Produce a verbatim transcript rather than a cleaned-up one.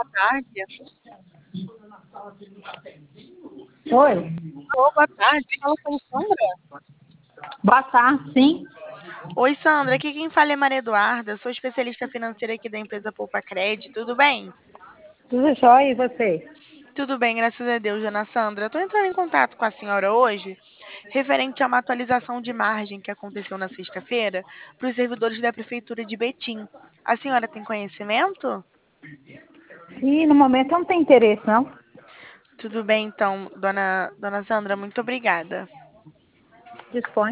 boa tarde. Oi, Ô, boa tarde. Fala com a Sandra. boa tarde, sim. Oi, Sandra. Aqui quem fala é Maria Eduarda. Sou especialista financeira aqui da empresa Poupa Cred. Tudo bem? Tudo jóia e você? Tudo bem, graças a Deus, dona Sandra. Estou entrando em contato com a senhora hoje, referente a uma atualização de margem que aconteceu na sexta-feira para os servidores da Prefeitura de Betim. A senhora tem conhecimento? E no momento eu não tenho interesse, não. Tudo bem, então, dona, dona Sandra, muito obrigada. Dispõe.